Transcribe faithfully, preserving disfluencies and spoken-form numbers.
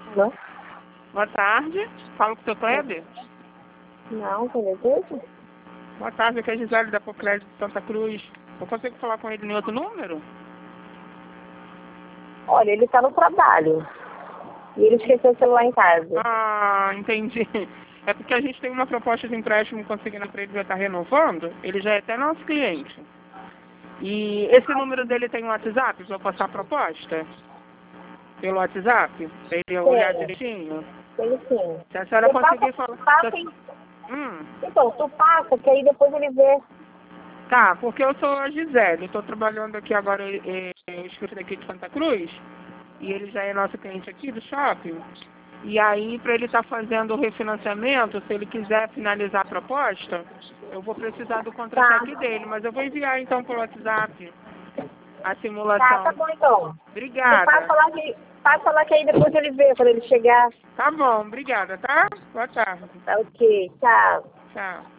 Alô? Boa tarde. Falo com o seu Kleber. Não, com certeza? Boa tarde, aqui é a Gisele da Procrédito de Santa Cruz. Eu consigo falar com ele em outro número? Olha, ele tá no trabalho. E ele esqueceu o celular em casa. Ah, entendi. É porque a gente tem uma proposta de empréstimo consignado para ele já estar renovando. Ele já é até nosso cliente. E esse número dele tem um WhatsApp? Vou passar a proposta? Pelo WhatsApp? Pra ele olhar Tem. direitinho? Tem sim. Se a senhora Tu conseguir passa, falar... passa, se a- Hum. Então, tu passa, que aí depois ele vê. Tá, porque eu sou a Gisele, eu tô trabalhando aqui agora, é, é, escrito daqui de Santa Cruz, e ele já é nosso cliente aqui do shopping. E aí, para ele estar fazendo o refinanciamento, se ele quiser finalizar a proposta, eu vou precisar do contra-cheque Tá. dele, mas eu vou enviar então pelo WhatsApp a Tá, tá simulação. bom então. Tu passa Obrigada. lá que, passa lá que aí depois ele vê, quando ele chegar. Tá bom, obrigada, tá? Boa tarde. Tá ok, tchau. Tchau.